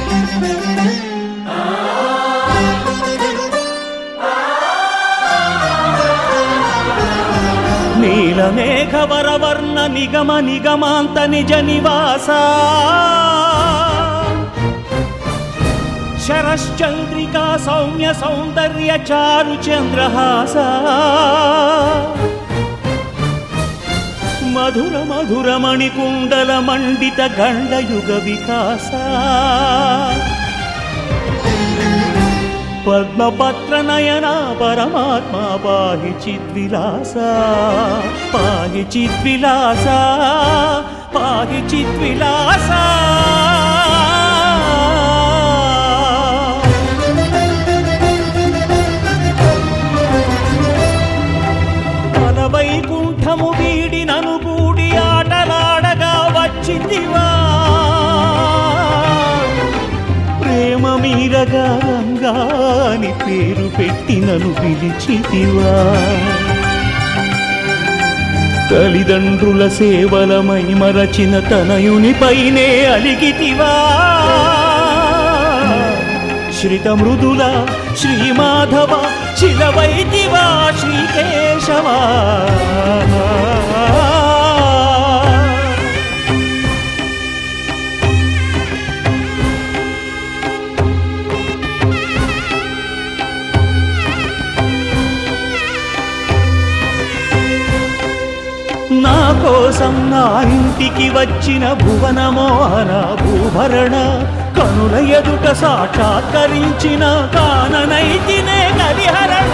నీలమేఘవరవర్ణ నిగమ నిగమాంత నిజ నివాస శరశ్చంద్రికా సౌమ్య సౌందర్య చారు చంద్రహాస మధుర మధుర మణికుండల మండిత గండయుగ వికాస పద్మపత్ర నయన పరమాత్మ పాహి చిద్విలాస పాహి చిద్విలాస పాహి చిద్విలాస వైకుంఠము వీడి నను కూడి ఆటలాడగా వచ్చితివా ప్రేమ మీరగా రంగాని పేరు పెట్టి నన్ను పిలిచితివా తల్లిదండ్రుల సేవలమై మరచిన తనయునిపైనే అలిగితివా శ్రిత మృదుల శ్రీమాధవ శిలవైతివా శ్రీకేశవా నా కోసం నా ఇంటికి వచ్చిన భువనమోహన భూభరణ కనుల ఎదుట సాక్షాత్కరించిన కాననైతినే కలిహరణ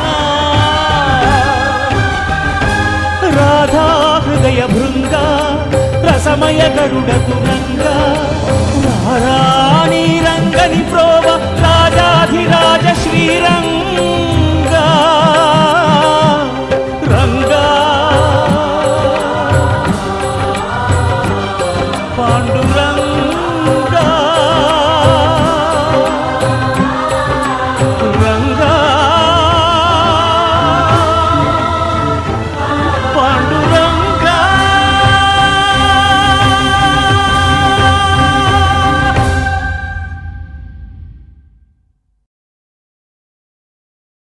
రాధా హృదయ భృంగ రసమయ గరుడ తురంగ రాణి రంగని ప్రోవ రాజాధిరాజ శ్రీరంగ